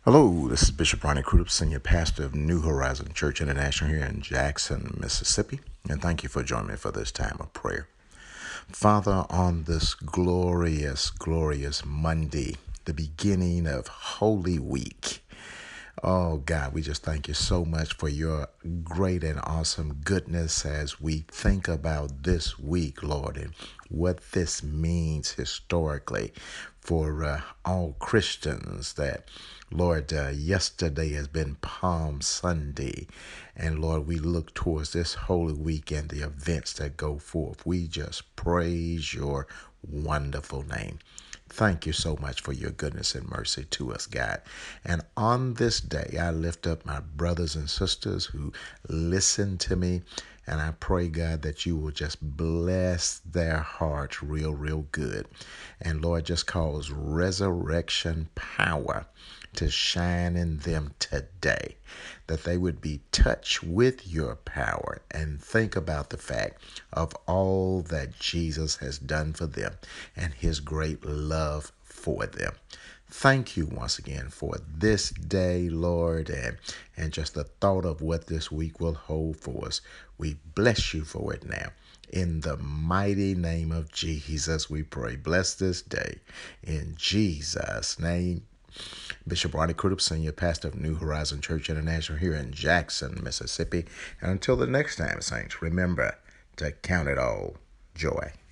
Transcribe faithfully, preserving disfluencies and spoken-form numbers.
Hello, this is Bishop Ronnie Crudup, Senior Pastor of New Horizon Church International here in Jackson, Mississippi. And thank you for joining me for this time of prayer. Father, on this glorious, glorious Monday, the beginning of Holy Week, oh God, we just thank you so much for your great and awesome goodness as we think about this week, Lord, and what this means historically for uh, all Christians that, Lord, uh, yesterday has been Palm Sunday. And Lord, we look towards this Holy Week and the events that go forth. We just praise your wonderful name. Thank you so much for your goodness and mercy to us, God. And on this day, I lift up my brothers and sisters who listen to me. And I pray, God, that you will just bless their hearts real, real good. And Lord, just cause resurrection power to shine in them today, that they would be touched with your power and think about the fact of all that Jesus has done for them and his great love for them. Thank you once again for this day, Lord, and, and just the thought of what this week will hold for us. We bless you for it now. In the mighty name of Jesus, we pray. Bless this day. In Jesus' name. Bishop Ronnie Crudup, Senior Pastor of New Horizon Church International here in Jackson, Mississippi. And until the next time, saints, remember to count it all joy.